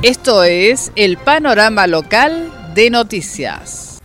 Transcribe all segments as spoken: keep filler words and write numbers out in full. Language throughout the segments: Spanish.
Esto es el panorama local de noticias.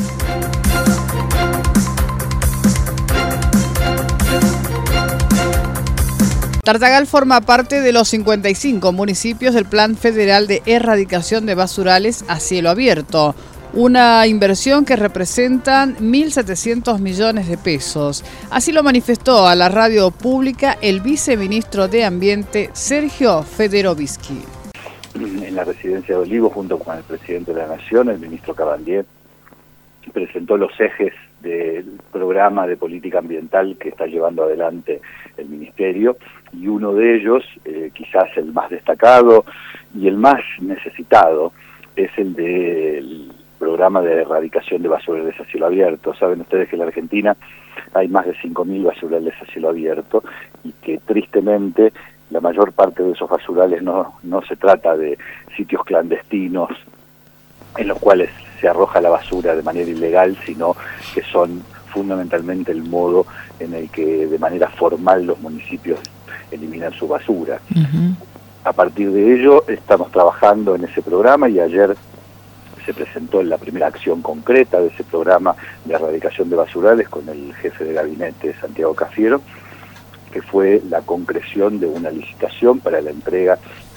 Tartagal forma parte de los cincuenta y cinco municipios del Plan Federal de Erradicación de Basurales a cielo abierto, una inversión que representa mil setecientos millones de pesos. Así lo manifestó a la radio pública el viceministro de Ambiente, Sergio Federovisky. En la residencia de Olivos, junto con el presidente de la Nación, el ministro Cabandier, presentó los ejes del programa de política ambiental que está llevando adelante el ministerio, y uno de ellos, eh, quizás el más destacado y el más necesitado, es el del programa de erradicación de basurales a cielo abierto. Saben ustedes que en la Argentina hay más de cinco mil basurales a cielo abierto y que tristemente la mayor parte de esos basurales no, no se trata de sitios clandestinos en los cuales se arroja la basura de manera ilegal, sino que son fundamentalmente el modo en el que de manera formal los municipios eliminan su basura. Uh-huh. A partir de ello estamos trabajando en ese programa y ayer se presentó la primera acción concreta de ese programa de erradicación de basurales con el jefe de gabinete, Santiago Cafiero, que fue la concreción de una licitación para la entrega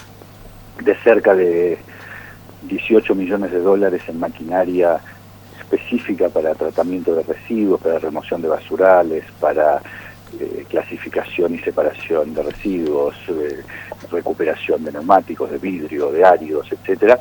de cerca de dieciocho millones de dólares en maquinaria específica para tratamiento de residuos, para remoción de basurales, para eh, clasificación y separación de residuos, eh, recuperación de neumáticos, de vidrio, de áridos, etcétera,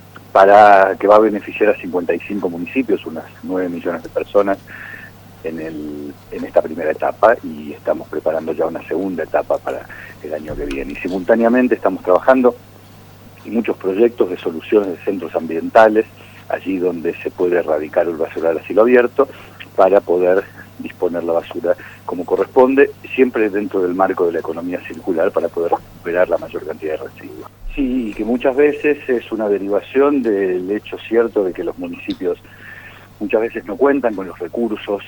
para que va a beneficiar a cincuenta y cinco municipios, unas nueve millones de personas, en, el, en esta primera etapa, y estamos preparando ya una segunda etapa para el año que viene. Y simultáneamente estamos trabajando en muchos proyectos de soluciones de centros ambientales, allí donde se puede erradicar el basural a cielo abierto, para poder disponer la basura como corresponde, siempre dentro del marco de la economía circular, para poder recuperar la mayor cantidad de residuos. Sí, y que muchas veces es una derivación del hecho cierto de que los municipios muchas veces no cuentan con los recursos,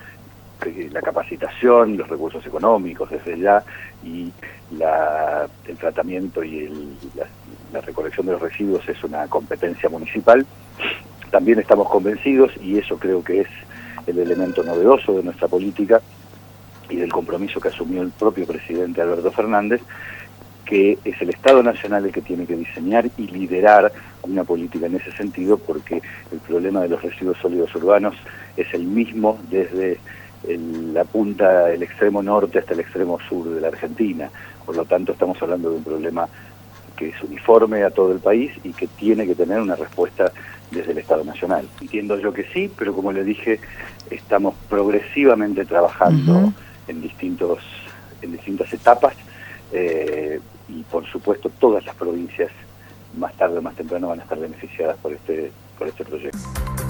la capacitación, los recursos económicos desde ya, y la, el tratamiento y el, la, la recolección de los residuos es una competencia municipal. También estamos convencidos, y eso creo que es el elemento novedoso de nuestra política y del compromiso que asumió el propio presidente Alberto Fernández, que es el Estado Nacional el que tiene que diseñar y liderar una política en ese sentido, porque el problema de los residuos sólidos urbanos es el mismo desde el, la punta, el extremo norte hasta el extremo sur de la Argentina. Por lo tanto, estamos hablando de un problema que es uniforme a todo el país y que tiene que tener una respuesta desde el Estado Nacional. Entiendo yo que sí, pero como le dije, estamos progresivamente trabajando uh-huh. en distintos en distintas etapas, eh, y por supuesto todas las provincias más tarde o más temprano van a estar beneficiadas por este por este proyecto.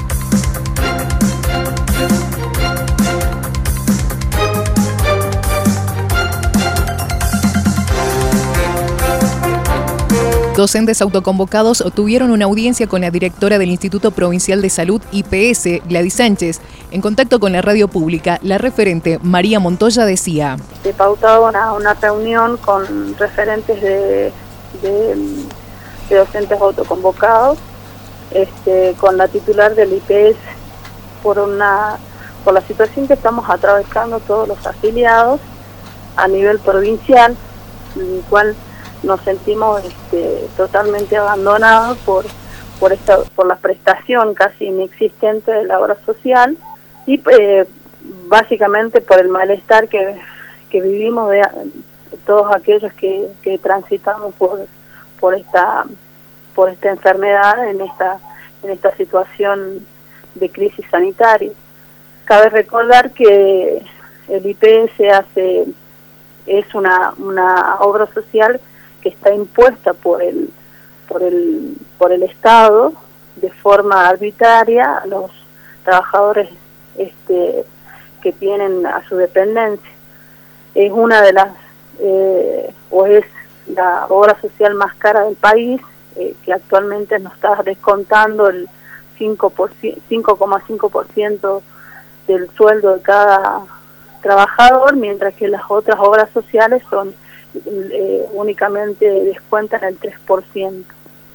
Docentes autoconvocados tuvieron una audiencia con la directora del Instituto Provincial de Salud, I P S, Gladys Sánchez. En contacto con la radio pública, la referente María Montoya decía: Se pautó una, una reunión con referentes de, de, de docentes autoconvocados, este, con la titular del I P S, por, una, por la situación que estamos atravesando todos los afiliados a nivel provincial, en el cual nos sentimos este, totalmente abandonados por por esta por la prestación casi inexistente de la obra social y eh, básicamente por el malestar que, que vivimos de, todos aquellos que, que transitamos por por esta por esta enfermedad en esta en esta situación de crisis sanitaria. Cabe recordar que el I P S hace es una una obra social que está impuesta por el por el por el Estado de forma arbitraria a los trabajadores este que tienen a su dependencia. Es una de las eh, o es la obra social más cara del país, eh, que actualmente nos está descontando el cinco coma cinco por ciento del sueldo de cada trabajador, mientras que las otras obras sociales son Eh, únicamente descuentan el tres por ciento.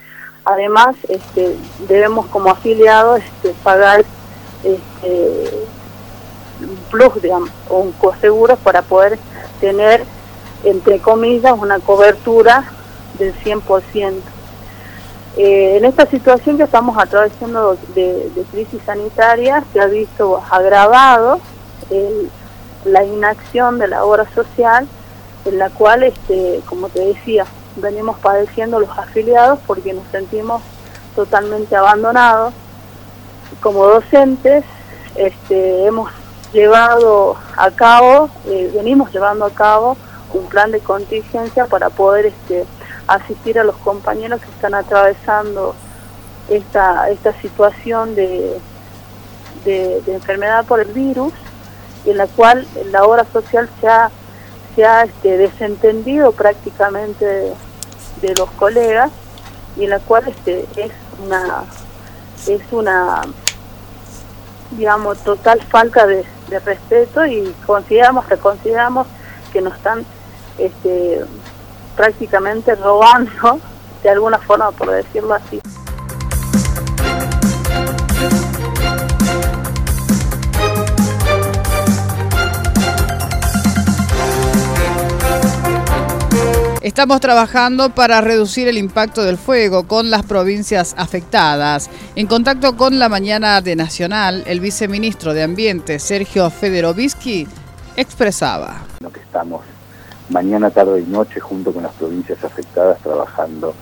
Además, este, debemos como afiliados este, pagar este, un plus, digamos, o un coseguro para poder tener, entre comillas, una cobertura del cien por ciento. Eh, en esta situación que estamos atravesando de, de crisis sanitaria, se ha visto agravado el, la inacción de la obra social, en la cual, este, como te decía, venimos padeciendo los afiliados porque nos sentimos totalmente abandonados. Como docentes, este, hemos llevado a cabo, eh, venimos llevando a cabo un plan de contingencia para poder este, asistir a los compañeros que están atravesando esta, esta situación de, de, de enfermedad por el virus, en la cual la obra social se ha, se ha este, desentendido prácticamente de, de los colegas, y en la cual este, es una es una digamos total falta de, de respeto, y consideramos reconsideramos que nos están este, prácticamente robando de alguna forma, por decirlo así. Estamos trabajando para reducir el impacto del fuego con las provincias afectadas. En contacto con La Mañana de Nacional, el viceministro de Ambiente, Sergio Federovisky, expresaba: Lo que estamos mañana, tarde y noche junto con las provincias afectadas trabajando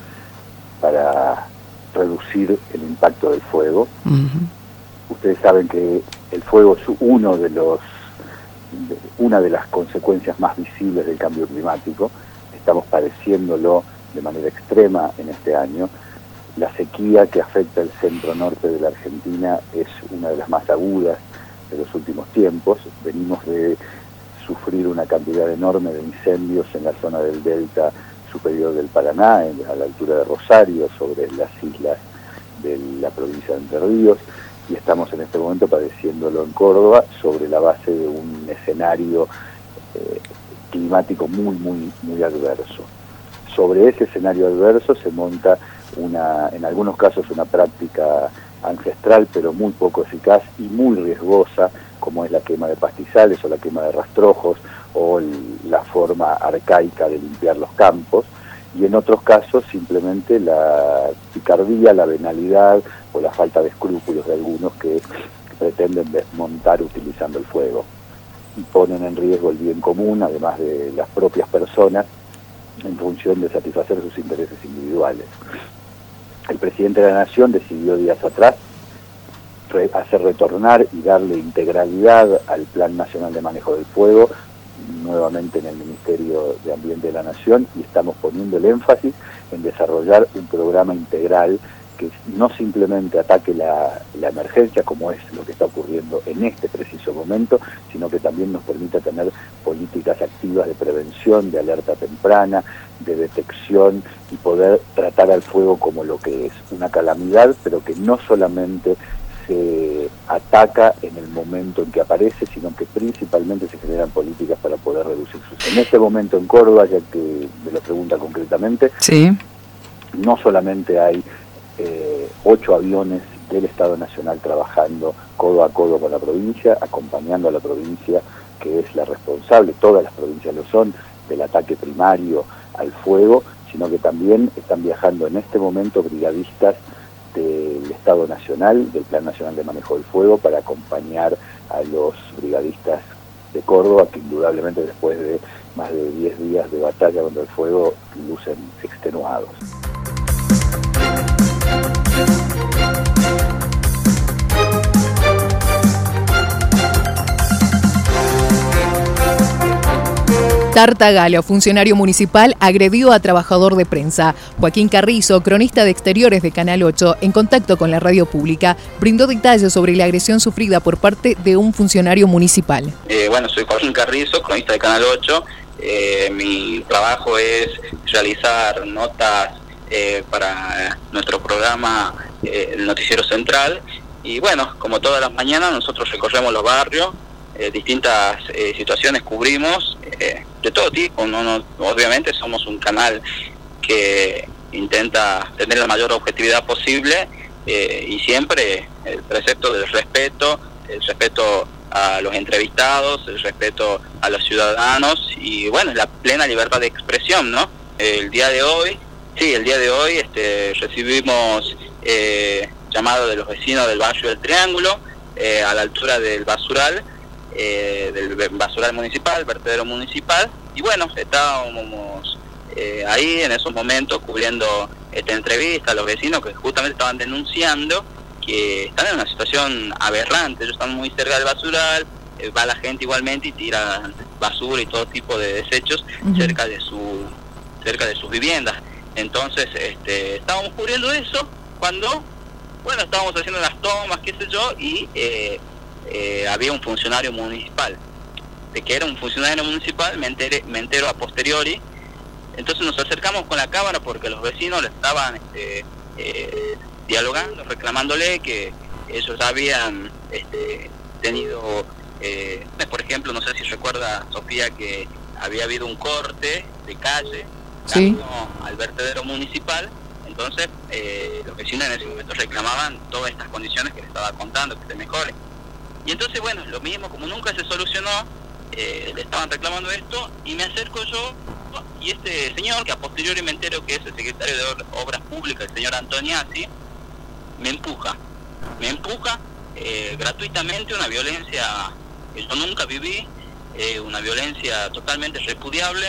para reducir el impacto del fuego. Uh-huh. Ustedes saben que el fuego es uno de los, de, una de las consecuencias más visibles del cambio climático. Estamos padeciéndolo de manera extrema en este año. La sequía que afecta el centro norte de la Argentina es una de las más agudas de los últimos tiempos. Venimos de sufrir una cantidad enorme de incendios en la zona del delta superior del Paraná, en, a la altura de Rosario, sobre las islas de la provincia de Entre Ríos, y estamos en este momento padeciéndolo en Córdoba sobre la base de un escenario eh, climático muy, muy, muy adverso. Sobre ese escenario adverso se monta una, en algunos casos, una práctica ancestral, pero muy poco eficaz y muy riesgosa, como es la quema de pastizales o la quema de rastrojos, o el, la forma arcaica de limpiar los campos, y en otros casos simplemente la picardía, la venalidad o la falta de escrúpulos de algunos que pretenden desmontar utilizando el fuego, y ponen en riesgo el bien común, además de las propias personas, en función de satisfacer sus intereses individuales. El presidente de la Nación decidió días atrás re hacer retornar y darle integralidad al Plan Nacional de Manejo del Fuego, nuevamente en el Ministerio de Ambiente de la Nación, y estamos poniendo el énfasis en desarrollar un programa integral que no simplemente ataque la, la emergencia, como es lo que está ocurriendo en este preciso momento, sino que también nos permita tener políticas activas de prevención, de alerta temprana, de detección, y poder tratar al fuego como lo que es, una calamidad, pero que no solamente se ataca en el momento en que aparece, sino que principalmente se generan políticas para poder reducir sus... En este momento en Córdoba, ya que me lo pregunta concretamente, sí, no solamente hay Eh, ocho aviones del Estado Nacional trabajando codo a codo con la provincia, acompañando a la provincia, que es la responsable, todas las provincias lo son, del ataque primario al fuego, sino que también están viajando en este momento brigadistas del Estado Nacional, del Plan Nacional de Manejo del Fuego, para acompañar a los brigadistas de Córdoba, que indudablemente después de más de diez días de batalla contra el fuego lucen extenuados. Tartagallo, funcionario municipal, agredió a trabajador de prensa. Joaquín Carrizo, cronista de exteriores de Canal ocho, en contacto con la radio pública, brindó detalles sobre la agresión sufrida por parte de un funcionario municipal. Eh, bueno, soy Joaquín Carrizo, cronista de Canal ocho. Eh, mi trabajo es realizar notas eh, para nuestro programa, eh, el Noticiero Central. Y bueno, como todas las mañanas, nosotros recorremos los barrios, eh, distintas eh, situaciones cubrimos, eh, de todo tipo. No, no, obviamente somos un canal que intenta tener la mayor objetividad posible eh, y siempre el precepto del respeto, el respeto a los entrevistados, el respeto a los ciudadanos y bueno, la plena libertad de expresión, ¿no? El día de hoy, sí, el día de hoy este, recibimos eh, llamado de los vecinos del barrio del Triángulo, eh, a la altura del basural, eh, del basural municipal, vertedero municipal, y bueno, estábamos eh, ahí en esos momentos cubriendo esta entrevista a los vecinos que justamente estaban denunciando que están en una situación aberrante. Ellos están muy cerca del basural, eh, va la gente igualmente y tira basura y todo tipo de desechos uh-huh. cerca de su cerca de sus viviendas. Entonces este, estábamos cubriendo eso cuando, bueno, estábamos haciendo las tomas, qué sé yo, y eh, eh, había un funcionario municipal. De que era un funcionario municipal me enteré, me entero a posteriori. Entonces nos acercamos con la cámara porque los vecinos le estaban este, eh, dialogando, reclamándole que ellos habían este, tenido, eh, por ejemplo, no sé si recuerda, Sofía, que había habido un corte de calle sí. al vertedero municipal. Entonces eh, los vecinos en ese momento reclamaban todas estas condiciones que les estaba contando, que se mejoren. Y entonces, bueno, lo mismo, como nunca se solucionó, eh, le estaban reclamando esto, y me acerco yo, y este señor, que a posteriori me entero que es el secretario de Obras Públicas, el señor Antoniazzi, me empuja, me empuja eh, gratuitamente, una violencia que yo nunca viví, eh, una violencia totalmente repudiable.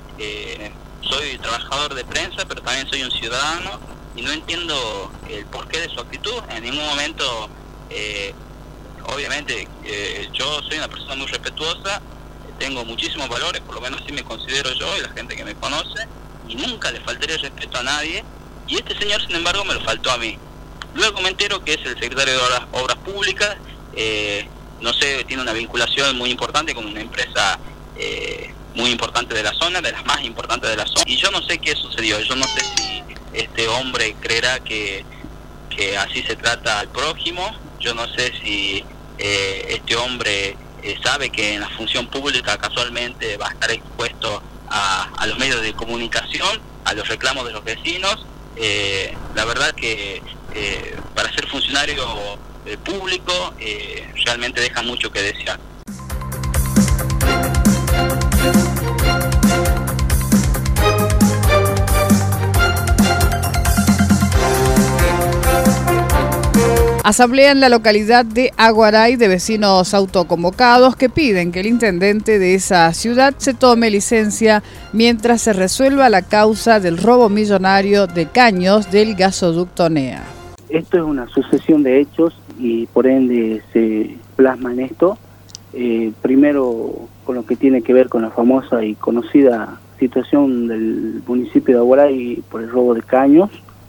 Eh, soy trabajador de prensa, pero también soy un ciudadano, y no entiendo el porqué de su actitud. En ningún momento, eh, obviamente, eh, yo soy una persona muy respetuosa, tengo muchísimos valores, por lo menos así me considero yo y la gente que me conoce, y nunca le faltaré respeto a nadie, y este señor, sin embargo, me lo faltó a mí. Luego me entero que es el secretario de Obras, Obras Públicas, eh, no sé, tiene una vinculación muy importante con una empresa eh, muy importante de la zona, de las más importantes de la zona, y yo no sé qué sucedió. Yo no sé si este hombre creerá que, que así se trata al prójimo. Yo no sé si eh, este hombre eh, sabe que en la función pública casualmente va a estar expuesto a, a los medios de comunicación, a los reclamos de los vecinos. Eh, la verdad que eh, para ser funcionario eh, público eh, realmente deja mucho que desear. Asamblea en la localidad de Aguaray de vecinos autoconvocados que piden que el intendente de esa ciudad se tome licencia mientras se resuelva la causa del robo millonario de caños del gasoducto N E A. Esto es una sucesión de hechos y por ende se plasma en esto. Eh, primero con lo que tiene que ver con la famosa y conocida situación del municipio de Aguaray por el robo de caños.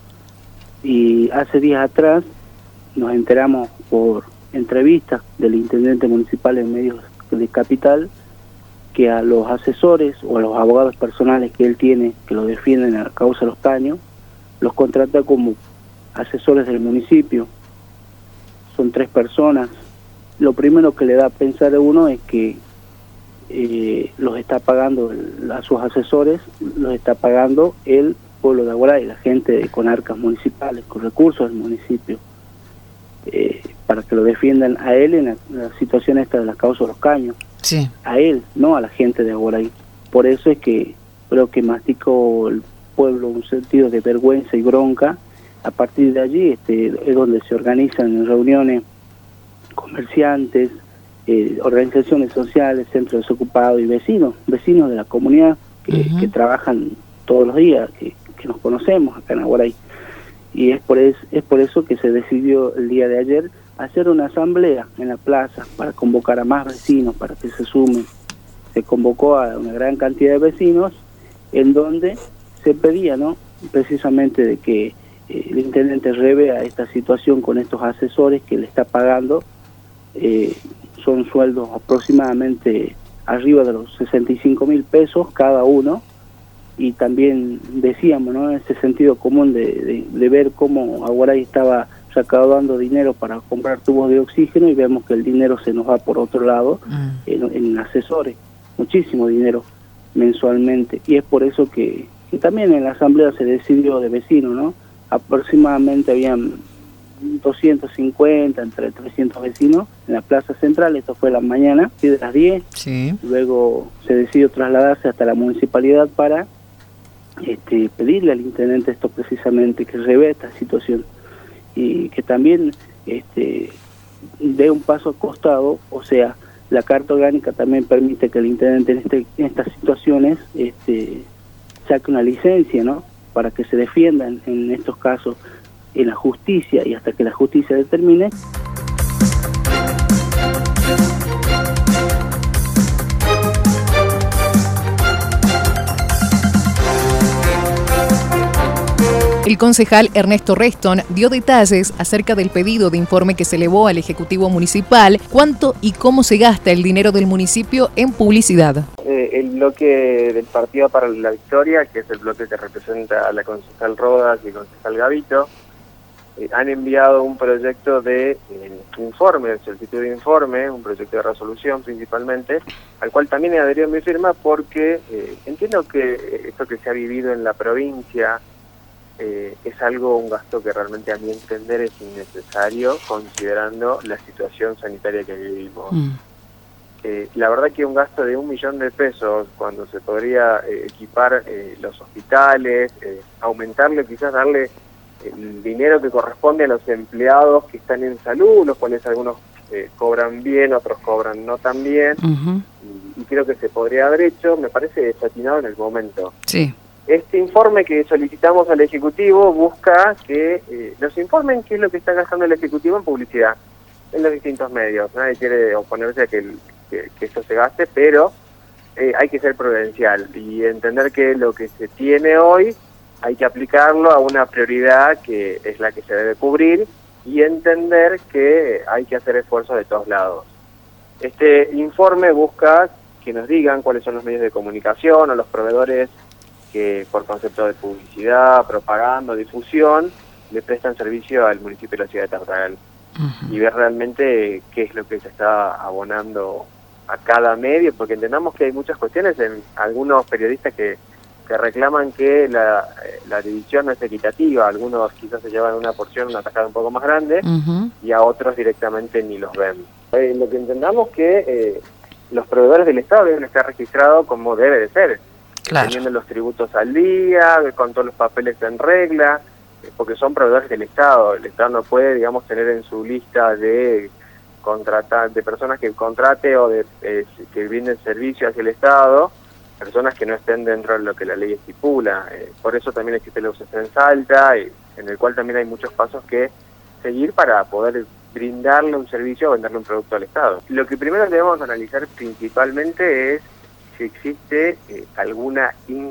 Y hace días atrás nos enteramos por entrevistas del intendente municipal en medios de Capital que a los asesores o a los abogados personales que él tiene que lo defienden a la causa de los caños, los contrata como asesores del municipio. Son tres personas. Lo primero que le da a pensar a uno es que eh, los está pagando, a sus asesores los está pagando el pueblo de Aguaray, la gente con arcas municipales, con recursos del municipio. Eh, para que lo defiendan a él en la, en la situación esta de la causa de los caños. Sí. A él, no a la gente de Aguaray. Por eso es que creo que masticó el pueblo un sentido de vergüenza y bronca. A partir de allí este, es donde se organizan reuniones comerciantes, eh, organizaciones sociales, centros desocupados y vecinos, vecinos de la comunidad que, uh-huh. que trabajan todos los días, que, que nos conocemos acá en Aguaray. Y es por, es, es por eso que se decidió el día de ayer hacer una asamblea en la plaza para convocar a más vecinos, para que se sumen. Se convocó a una gran cantidad de vecinos en donde se pedía, ¿no?, precisamente de que eh, el intendente revea esta situación con estos asesores que le está pagando. Eh, son sueldos aproximadamente arriba de los sesenta y cinco mil pesos cada uno. Y también decíamos, ¿no?, en ese sentido común de, de, de ver cómo Aguaray estaba recaudando dinero para comprar tubos de oxígeno y vemos que el dinero se nos va por otro lado mm. en, en asesores, muchísimo dinero mensualmente. Y es por eso que, Y también en la asamblea se decidió de vecinos, ¿no? Aproximadamente habían doscientos cincuenta, entre trescientos vecinos en la plaza central. Esto fue la mañana, de las diez. Sí. Luego se decidió trasladarse hasta la municipalidad para este, pedirle al intendente esto precisamente, que revea esta situación y que también este, dé un paso al costado. O sea, la carta orgánica también permite que el intendente en, este, en estas situaciones este, saque una licencia, ¿no? Para que se defiendan en estos casos en la justicia y hasta que la justicia determine. El concejal Ernesto Reston dio detalles acerca del pedido de informe que se elevó al Ejecutivo Municipal, cuánto y cómo se gasta el dinero del municipio en publicidad. Eh, el bloque del Partido para la Victoria, que es el bloque que representa a la concejal Rodas y el concejal Gavito, eh, han enviado un proyecto de eh, informe, solicitud de informe, un proyecto de resolución principalmente, al cual también he adherido mi firma porque eh, entiendo que esto que se ha vivido en la provincia Eh, es algo, un gasto que realmente a mi entender es innecesario considerando la situación sanitaria que vivimos. Mm. Eh, la verdad que un gasto de un millón de pesos cuando se podría eh, equipar eh, los hospitales, eh, aumentarle, quizás darle el dinero que corresponde a los empleados que están en salud, los cuales algunos eh, cobran bien, otros cobran no tan bien, uh-huh. y, y creo que se podría haber hecho, me parece desatinado en el momento. Sí. Este informe que solicitamos al Ejecutivo busca que eh, nos informen qué es lo que está gastando el Ejecutivo en publicidad, en los distintos medios. Nadie quiere oponerse a que, el, que, que esto se gaste, pero eh, hay que ser prudencial y entender que lo que se tiene hoy hay que aplicarlo a una prioridad que es la que se debe cubrir y entender que hay que hacer esfuerzos de todos lados. Este informe busca que nos digan cuáles son los medios de comunicación o los proveedores que por concepto de publicidad, propaganda, difusión, le prestan servicio al municipio de la ciudad de Tartagal. Uh-huh. Y ver realmente qué es lo que se está abonando a cada medio, porque entendamos que hay muchas cuestiones en algunos periodistas que, que reclaman que la, la división no es equitativa, algunos quizás se llevan una porción, una tajada un poco más grande, uh-huh. y a otros directamente ni los ven. Eh, lo que entendamos que eh, los proveedores del Estado deben estar registrados como debe de ser, claro, teniendo los tributos al día, con todos los papeles en regla, porque son proveedores del Estado. El Estado no puede, digamos, tener en su lista de contratar, de personas que contrate o de eh, que brinden servicio hacia el Estado, personas que no estén dentro de lo que la ley estipula. Eh, por eso también existe la U C C en Salta, y, en el cual también hay muchos pasos que seguir para poder brindarle un servicio o venderle un producto al Estado. Lo que primero debemos analizar principalmente es si existe eh, alguna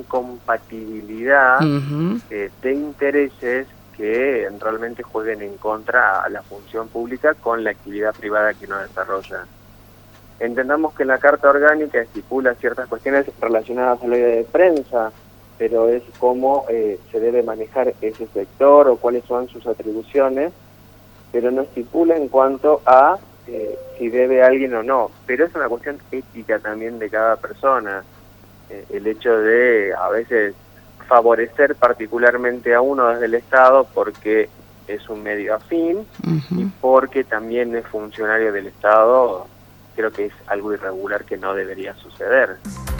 incompatibilidad uh-huh. eh, de intereses que realmente jueguen en contra a la función pública con la actividad privada que uno desarrolla. Entendamos que la Carta Orgánica estipula ciertas cuestiones relacionadas a la ley de prensa, pero es cómo eh, se debe manejar ese sector o cuáles son sus atribuciones, pero no estipula en cuanto a Eh, si debe alguien o no, pero es una cuestión ética también de cada persona, eh, el hecho de a veces favorecer particularmente a uno desde el Estado porque es un medio afín uh-huh. y porque también es funcionario del Estado, creo que es algo irregular que no debería suceder.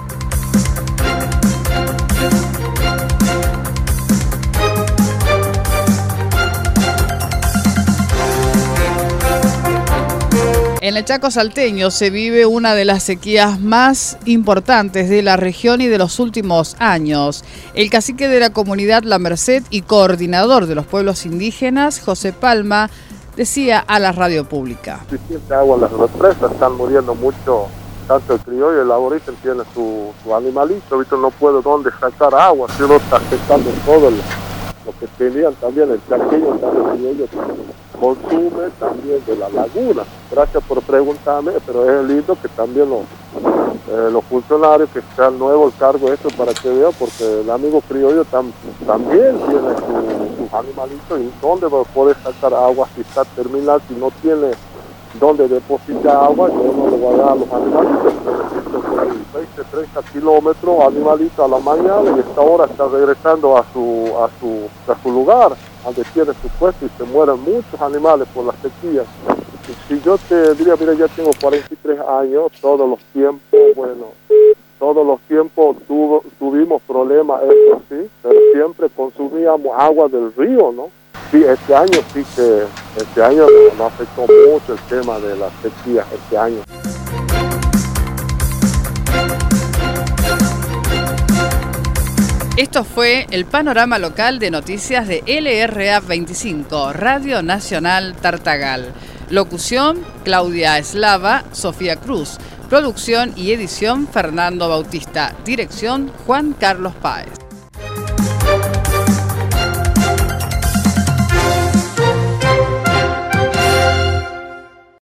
En el Chaco salteño se vive una de las sequías más importantes de la región y de los últimos años. El cacique de la comunidad La Merced y coordinador de los pueblos indígenas, José Palma, decía a la radio pública. Suficiente agua en las represas, están muriendo mucho, tanto el criollo y el aborigen tiene su, su animalito, ¿viste? No puede dónde sacar agua, si uno está afectando todo el, lo que tenían también el chaqueño, también el criollo consume también de la laguna. Gracias por preguntarme, pero es lindo que también los, eh, los funcionarios que sean nuevos el cargo esto para que vean, porque el amigo criollo tam, también tiene sus su animalitos y dónde va a poder sacar agua si está terminal, si no tiene dónde depositar agua, yo no le voy a dar a los animalitos, pero veinte, treinta kilómetros, animalito a la mañana, y esta hora está regresando a su, a su, a su lugar, donde tiene su puesto, y se mueren muchos animales por la sequía. Y si yo te diría, mira, ya tengo cuarenta y tres años, todos los tiempos, bueno, todos los tiempos tuvo, tuvimos problemas, eso sí, pero siempre consumíamos agua del río, ¿no? Sí, este año sí que, este año nos afectó mucho el tema de la sequía, este año. Esto fue el panorama local de noticias de L R A veinticinco, Radio Nacional Tartagal. Locución, Claudia Eslava, Sofía Cruz. Producción y edición, Fernando Bautista. Dirección, Juan Carlos Páez.